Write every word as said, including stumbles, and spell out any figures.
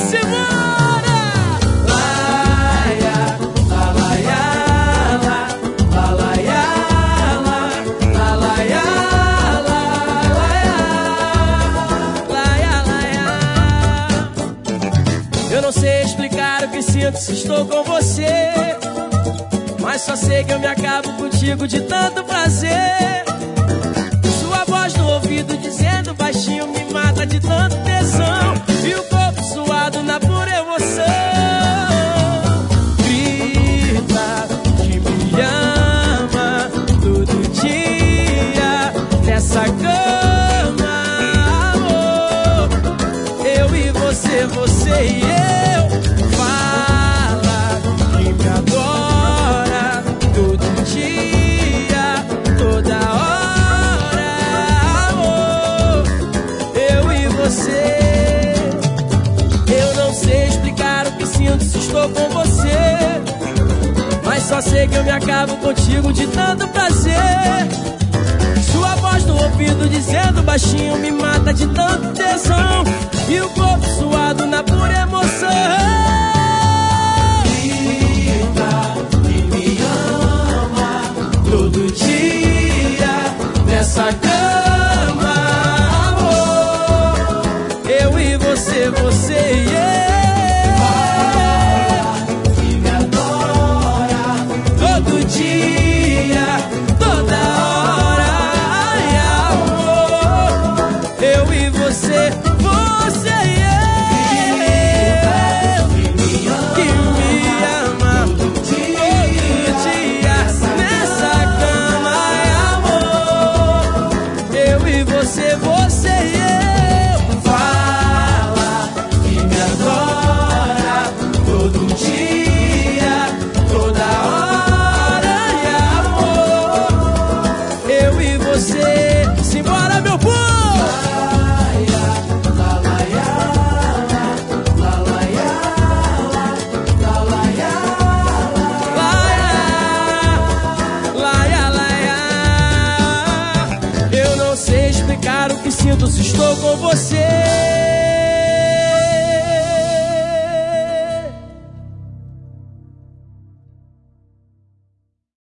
Simbora! Laia, la laia, la, la laia, la, la laia, la, laia, laia, laia. Eu não sei explicar o que sinto se estou com você, mas só sei que eu me acabo contigo de tanto prazer. Sua voz no ouvido dizendo baixinho me mata de tanto tesão, e o corpo suado na pura emoção. Grita que me ama todo dia nessa cama, amor. Eu e você, você e eu. Fala que me adora todo dia, toda hora, amor. Eu e você. Eu não sei explicar o que sinto se estou com você, mas só sei que eu me acabo contigo de tanto prazer. Sua voz no ouvido dizendo baixinho me mata de tanto tesão, e o corpo suado na pura emoção. Grita que me ama todo dia nessa cama, amor. Eu e você, você e eu. Que me adora todo dia, toda hora, ai, amor. Eu e você, você e eu. Que me ama todo dia nessa cama, ai, amor. Eu e você, você e eu. Fala que me adora todo dia, toda hora, ai, amor. Eu e você. Simbora, meu povo! Eu não sei explicar o que sinto se estou com você,